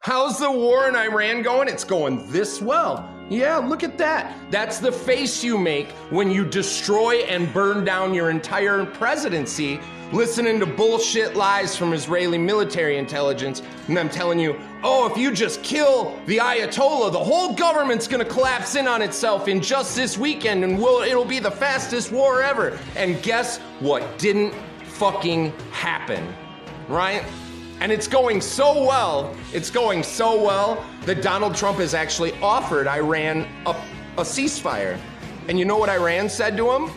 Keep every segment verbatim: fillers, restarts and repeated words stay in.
How's the war in Iran going? It's going this well. Yeah, look at that. That's the face you make when you destroy and burn down your entire presidency, listening to bullshit lies from Israeli military intelligence, and them telling you, oh, if you just kill the Ayatollah, the whole government's gonna collapse in on itself in just this weekend, and we'll, it'll be the fastest war ever. And guess what didn't fucking happen, right? And it's going so well, it's going so well that Donald Trump has actually offered Iran a, a ceasefire. And you know what Iran said to him?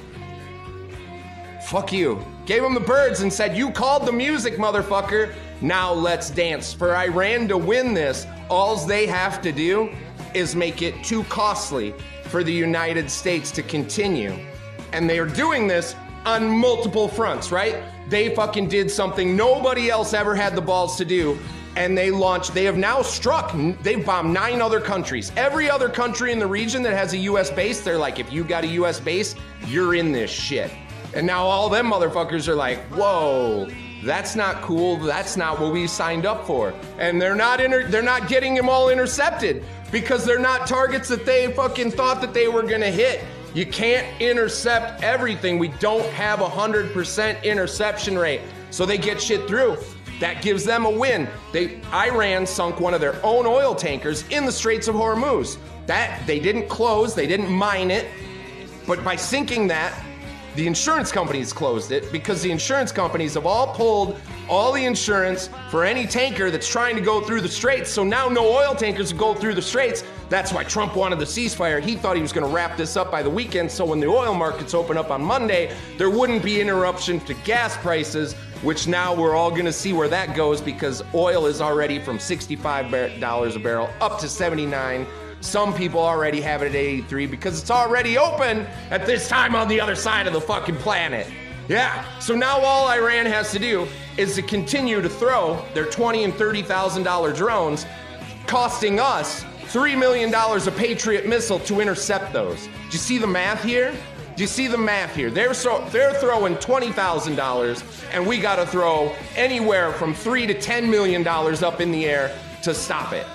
Fuck you. Gave him the birds and said, you called the music, motherfucker. Now let's dance. For Iran to win this, all they have to do is make it too costly for the United States to continue. And they are doing this on multiple fronts, right? They fucking did something nobody else ever had the balls to do, and they launched, they have now struck, they've bombed nine other countries. Every other country in the region that has a U S base, they're like, if you got a U S base, you're in this shit. And now all them motherfuckers are like, whoa, that's not cool, that's not what we signed up for. And they're not inter- they're not getting them all intercepted because they're not targets that they fucking thought that they were gonna hit. You can't intercept everything. We don't have a one hundred percent interception rate. So they get shit through. That gives them a win. They, Iran sunk one of their own oil tankers in the Straits of Hormuz. That, they didn't close, they didn't mine it. But by sinking that, the insurance companies closed it because the insurance companies have all pulled all the insurance for any tanker that's trying to go through the Straits. So now no oil tankers will go through the Straits. That's why Trump wanted the ceasefire. He thought he was gonna wrap this up by the weekend, so when the oil markets open up on Monday, there wouldn't be interruption to gas prices, which now we're all gonna see where that goes because oil is already from sixty-five dollars a barrel up to seventy-nine. Some people already have it at eighty-three because it's already open at this time on the other side of the fucking planet. Yeah, so now all Iran has to do is to continue to throw their twenty and thirty thousand dollar drones, costing us three million dollars a Patriot missile to intercept those. Do you see the math here? Do you see the math here? They're so they're throwing twenty thousand dollars, and we got to throw anywhere from three to ten million dollars up in the air to stop it.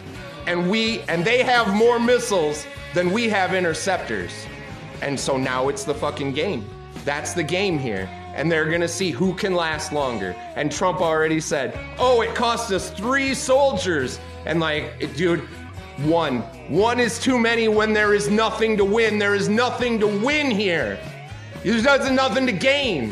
And we and they have more missiles than we have interceptors. And so now it's the fucking game. That's the game here. And they're gonna see who can last longer. And Trump already said, oh, it cost us three soldiers. And like, dude, one. One is too many when there is nothing to win. There is nothing to win here. There's nothing to gain.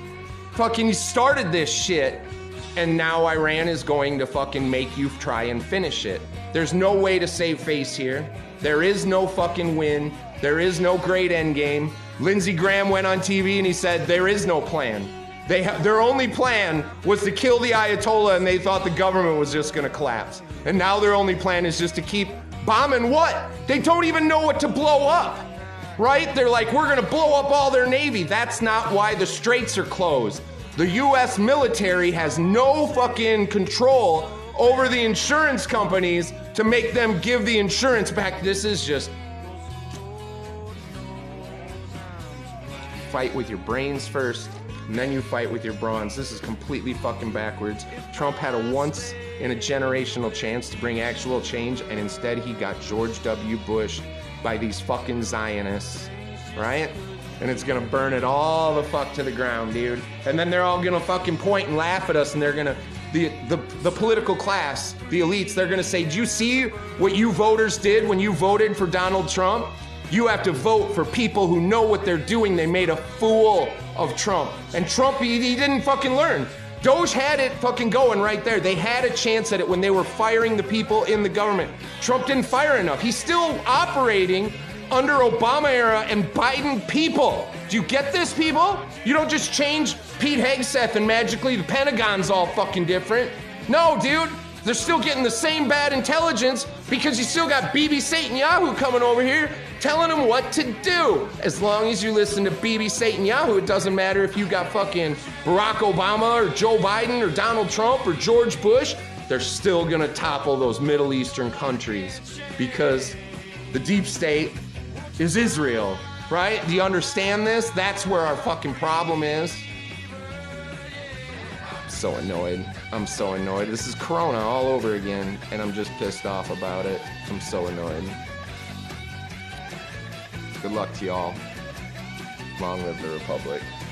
Fucking started this shit. And now Iran is going to fucking make you try and finish it. There's no way to save face here. There is no fucking win. There is no great end game. Lindsey Graham went on T V and he said there is no plan. They ha- their only plan was to kill the Ayatollah, and they thought the government was just gonna collapse. And now their only plan is just to keep bombing what? They don't even know what to blow up, right? They're like, we're gonna blow up all their Navy. That's not why the straits are closed. The U S military has no fucking control over the insurance companies to make them give the insurance back. This is just fight with your brains first, and then you fight with your brawns. This is completely fucking backwards. Trump had a once in a generational chance to bring actual change, and instead he got George W. Bush by these fucking Zionists, right? And it's gonna burn it all the fuck to the ground, dude. And then they're all gonna fucking point and laugh at us, and they're gonna, the, the, the political class, the elites, they're gonna say, do you see what you voters did when you voted for Donald Trump? You have to vote for people who know what they're doing. They made a fool of Trump. And Trump, he, he didn't fucking learn. Doge had it fucking going right there. They had a chance at it when they were firing the people in the government. Trump didn't fire enough. He's still operating under Obama era and Biden people. Do you get this, people? You don't just change Pete Hegseth and magically the Pentagon's all fucking different. No, dude. They're still getting the same bad intelligence because you still got Bibi Netanyahu coming over here telling them what to do. As long as you listen to Bibi Netanyahu, it doesn't matter if you got fucking Barack Obama or Joe Biden or Donald Trump or George Bush, they're still gonna topple those Middle Eastern countries because the deep state is Israel, right? Do you understand this? That's where our fucking problem is. so annoyed. I'm so annoyed. This is Corona all over again, and I'm just pissed off about it. I'm so annoyed. Good luck to y'all. Long live the Republic.